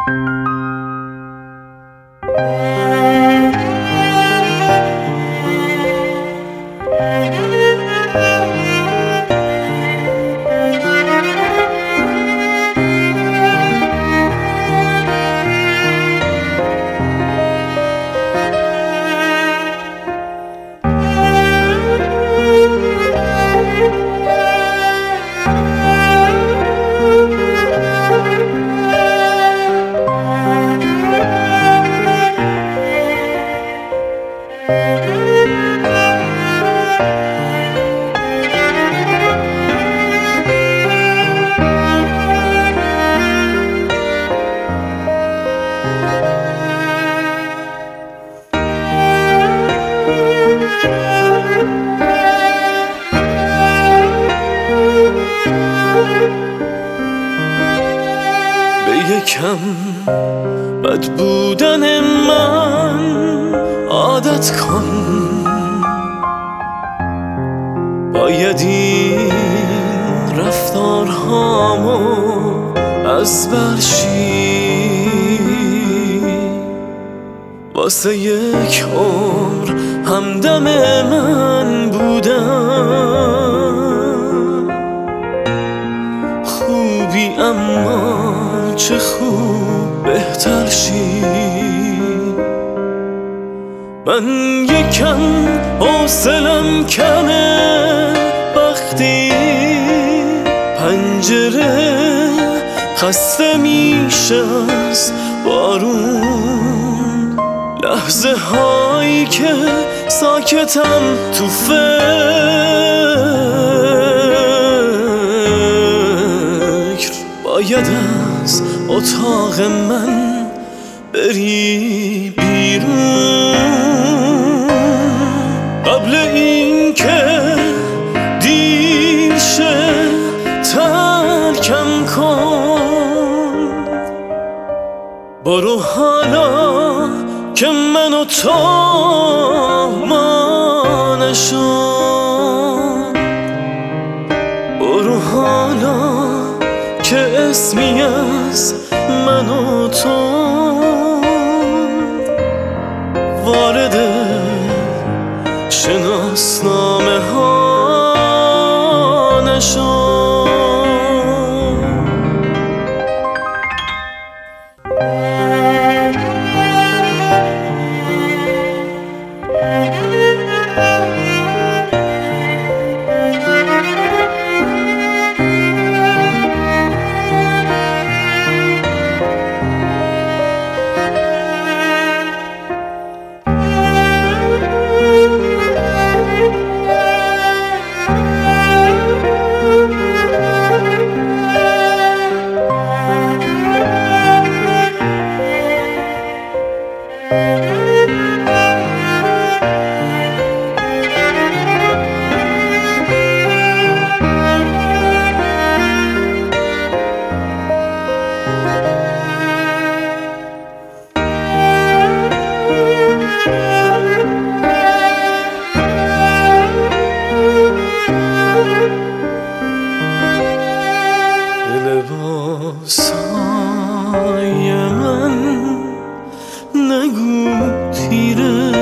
به یکم بد بودن من عادت کن، باید این رفتارهامو از برشی. واسه یک عمر همدم من بودن خوبی، اما چه خوب بهتر شی. من یکم حوصلم کمه وقتی پنجره خسته میشه از بارون، لحظه هایی که ساکتم تو فکر، باید از اتاق من بری بیرون قبل این که دیر شه. ترکم کن، برو حالا که من و تو ما نشد. برو حالا که اسمی از من و تو وارد شناسنامه ها نشد. لباسای من نگو تیره،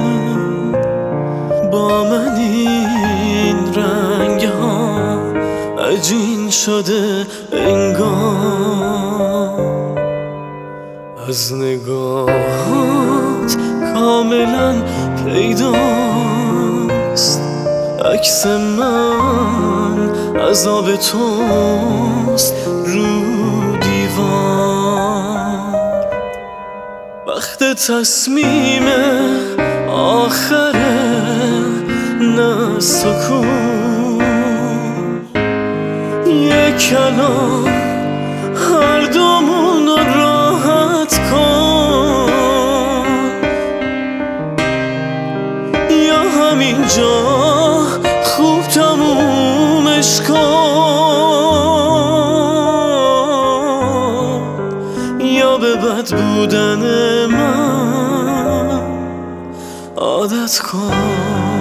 با من این رنگ ها عجین شده انگار. از نگاهات کاملا پیداست عکس من عذاب توست رو دیوار. وقت تصمیم آخره، نه سکون. یک کلام هر دومون راحت کن، یا همینجا خوب تمومش کن، یا به بد بودن من عادت کن.